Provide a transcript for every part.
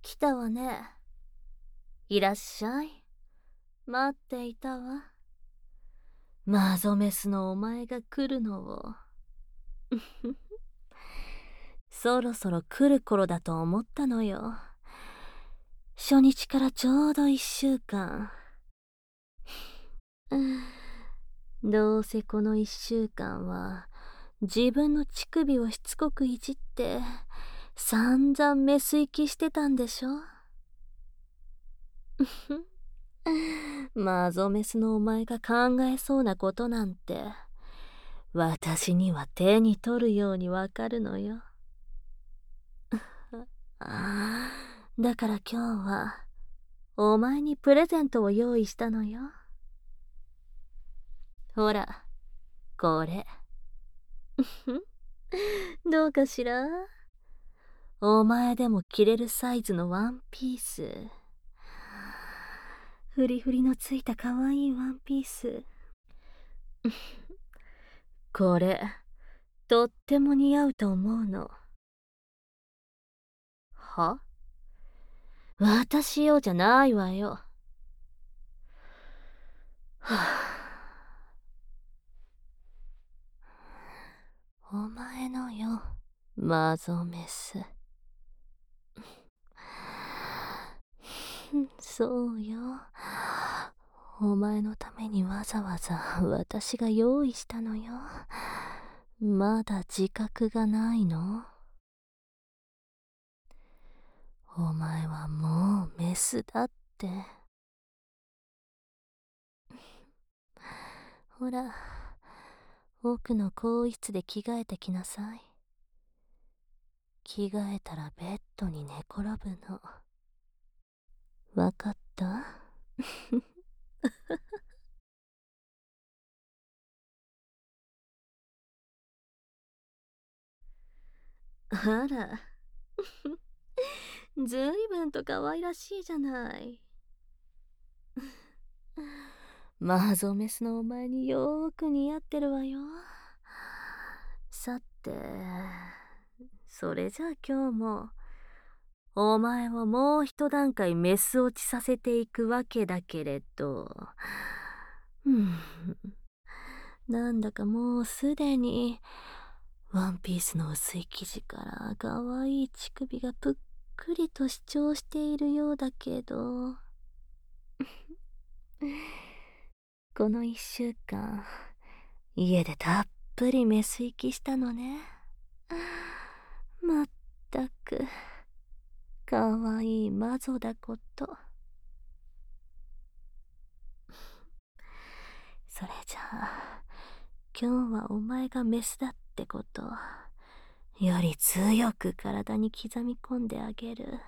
来たわね。いらっしゃい。待っていたわ。マゾメスのお前が来るのを。そろそろ来る頃だと思ったのよ。初日からちょうど1週間。どうせこの1週間は自分の乳首をしつこくいじって散々メス行きしてたんでしょ。マゾメスのお前が考えそうなことなんて私には手に取るようにわかるのよ。だから今日はお前にプレゼントを用意したのよ。ほら、これ。どうかしら？お前でも着れるサイズのワンピース。フリフリのついた可愛いワンピース。これ、とっても似合うと思うの。は？私用じゃないわよ。はあ、お前のよ、マゾメス。そうよ。お前のためにわざわざ私が用意したのよ。まだ自覚がないの？お前はもうメスだって。ほら、奥の更衣室で着替えてきなさい。着替えたらベッドに寝転ぶの。わかった？あら、ずいぶんと可愛らしいじゃない。マゾメスのお前によーく似合ってるわよ。さて、それじゃあ今日も、お前をもう一段階メス落ちさせていくわけだけれど、うん、なんだかもうすでに、ワンピースの薄い生地から可愛い乳首がぷっくりと主張しているようだけど、この1週間、家でたっぷりメス行きしたのね。まったく、かわいいマゾだこと。それじゃあ、今日はお前がメスだってこと、より強く体に刻み込んであげる。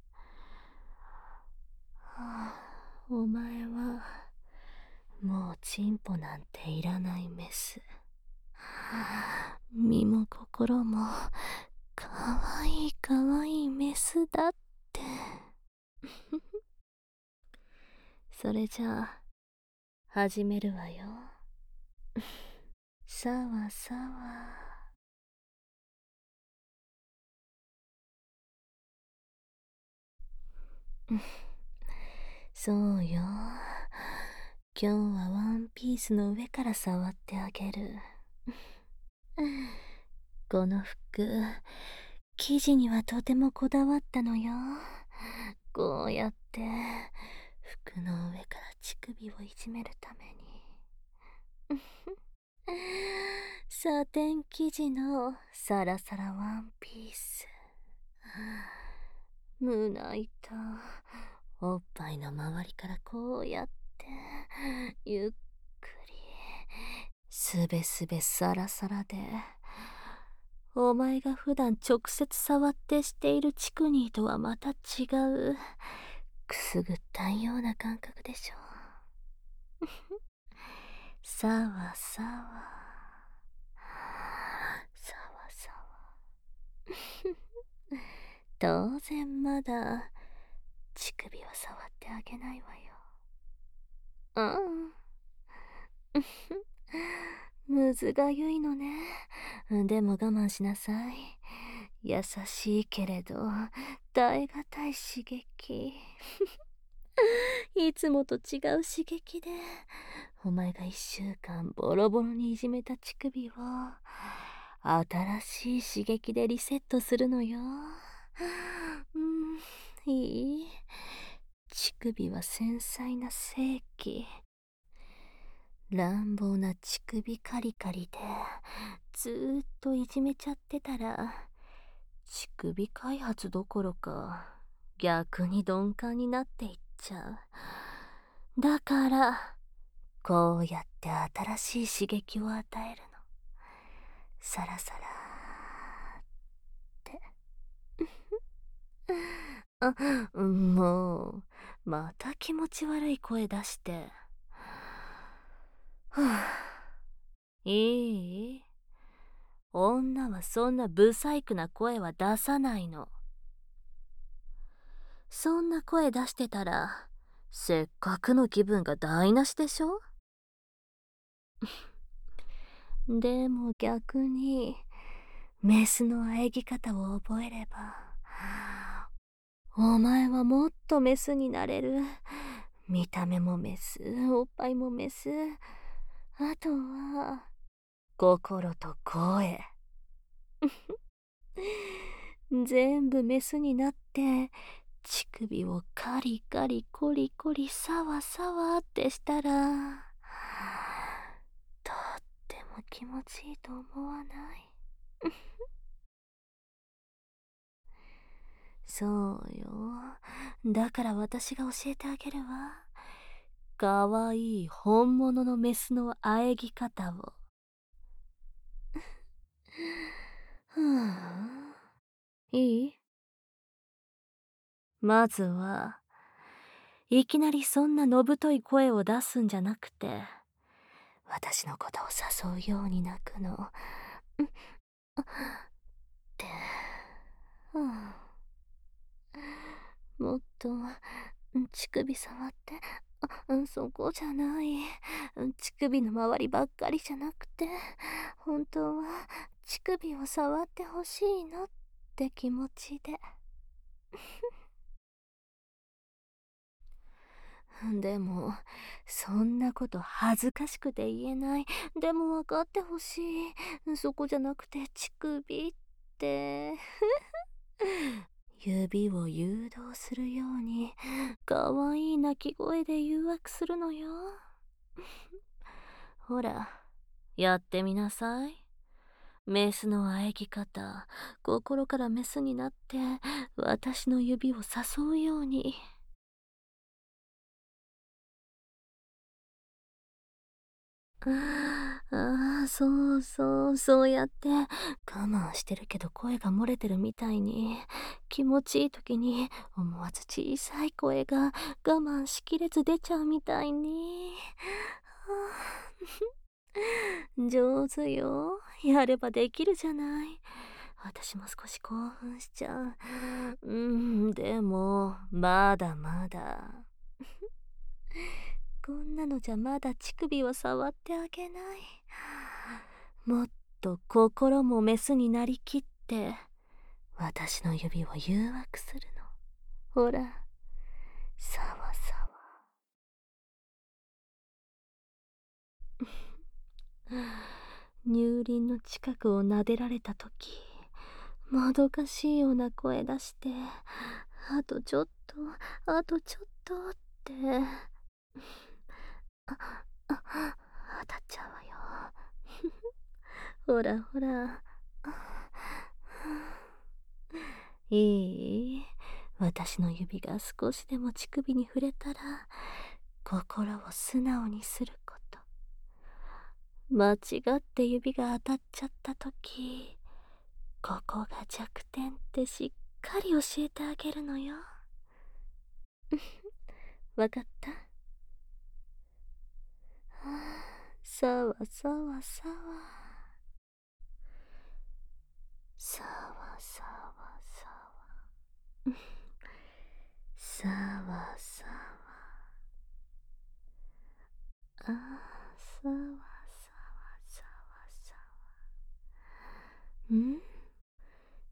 はあ、お前は、もうチンポなんていらないメス。身も心もかわいいかわいいメスだって。それじゃあ始めるわよ。さわさわ。そうよ。今日はワンピースの上から触ってあげる。この服、生地にはとてもこだわったのよ。こうやって服の上から乳首をいじめるために。サテン生地のサラサラワンピース。胸板、おっぱいの周りからこうやってゆっくりすべすべサラサラで、お前が普段直接触ってしているチクニーとはまた違うくすぐったいような感覚でしょう。さわさわ、さわさわ。当然まだ乳首は触ってあげないわよ。むずがゆいのね。でも我慢しなさい。 優しいけれど耐え難い刺激。いつもと違う刺激で、お前が1週間ボロボロにいじめた乳首を新しい刺激でリセットするのよ。いい？乳首は繊細な性器。乱暴な乳首カリカリでずーっといじめちゃってたら、乳首開発どころか逆に鈍感になっていっちゃう。だからこうやって新しい刺激を与えるの。さらさらって。もうまた気持ち悪い声出して。はあ、いい？女はそんなブサイクな声は出さないの。そんな声出してたらせっかくの気分が台無しでしょ。でも逆にメスの喘ぎ方を覚えれば、お前はもっとメスになれる。見た目もメス、おっぱいもメス、あとは心と声。全部メスになって乳首をカリカリコリコリサワサワってしたら、とっても気持ちいいと思わない？そうよ。だから私が教えてあげるわ。かわいい本物のメスの喘ぎ方を。ふぅ。いい？まずはいきなりそんなのぶとい声を出すんじゃなくて、私のことを誘うように泣くの。って。もっと乳首触って。そこじゃない。乳首の周りばっかりじゃなくて、本当は乳首を触ってほしいのって気持ちで。でもそんなこと恥ずかしくて言えない。でも分かってほしい。そこじゃなくて乳首って。指を誘導するようにかわいい鳴き声で誘惑するのよ。ほらやってみなさい。メスの喘ぎ方、心からメスになって私の指を誘うように。そうそう、そうやって我慢してるけど声が漏れてるみたいに、気持ちいい時に思わず小さい声が我慢しきれず出ちゃうみたいに。上手よ。やればできるじゃない。私も少し興奮しちゃう。でもまだまだ。こんなのじゃまだ乳首を触ってあげない。もっと心もメスになりきって私の指を誘惑するの。ほら、さわさわ。乳輪の近くを撫でられた時、もどかしいような声出して、あとちょっと、あとちょっとって。当たっちゃうわよ。ほらほら。いい？私の指が少しでも乳首に触れたら心を素直にすること。間違って指が当たっちゃった時、ここが弱点ってしっかり教えてあげるのよ。わかった？さわさわさわ。さわさわさわ。さわさわ。さわさわさわさわ。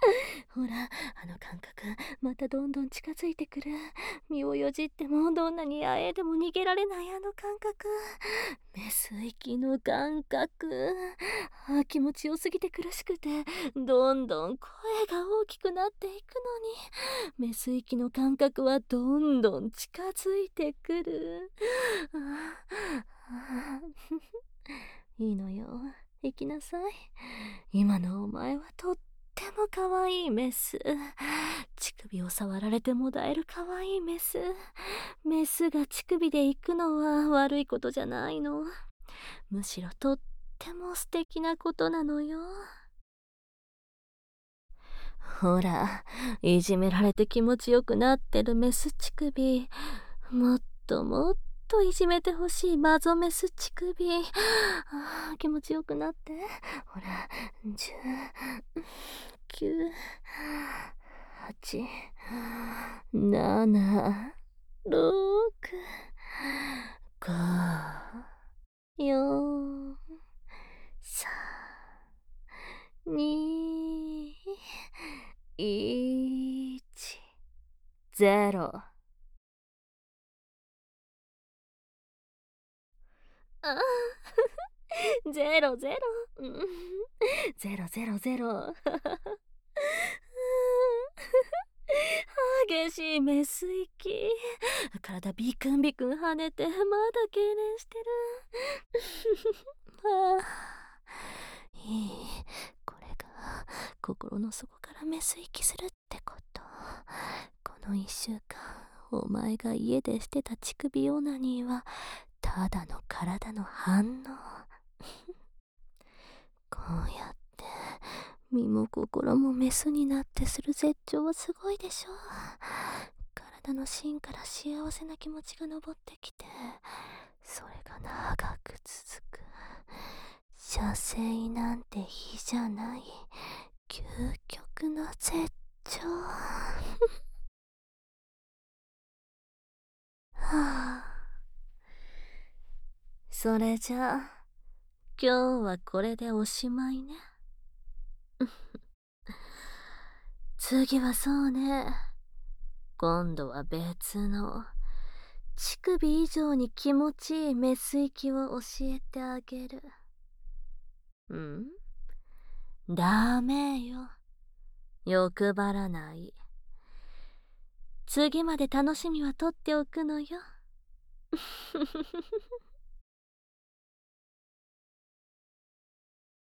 ほら、あの感覚、またどんどん近づいてくる。身をよじってもどんなにあえでも逃げられないあの感覚。メス息の感覚。気持ちよすぎて苦しくて、どんどん声が大きくなっていくのに、メス息の感覚はどんどん近づいてくる。いいのよ。行きなさい。今のお前はとっても可愛いメス。乳首を触られてもだえる可愛いメス。メスが乳首で行くのは悪いことじゃないの。むしろとっても素敵なことなのよ。ほら、いじめられて気持ちよくなってるメス乳首。もっともっといじめてほしいマゾメス乳首。気持ちよくなって。ほら、10、9、8、7、6、5、4、3、2、1、0。あゼロゼロ。うん、ゼロゼロゼロ。激しいメス息。体ビクンビクン跳ねてまだ痙攣してる。いい。これが心の底からメス息するってこと。この1週間お前が家でしてた乳首オナニーはただの体の反応。こうやって身も心もメスになってする絶頂はすごいでしょ。体の芯から幸せな気持ちが昇ってきて、それが長く続く。射精なんていいじゃない。究極の絶頂。はあ、それじゃあ今日はこれでおしまいね。次はそうね。今度は別の乳首以上に気持ちいいメス息を教えてあげる。うん？ダメよ。欲張らない。次まで楽しみは取っておくのよ。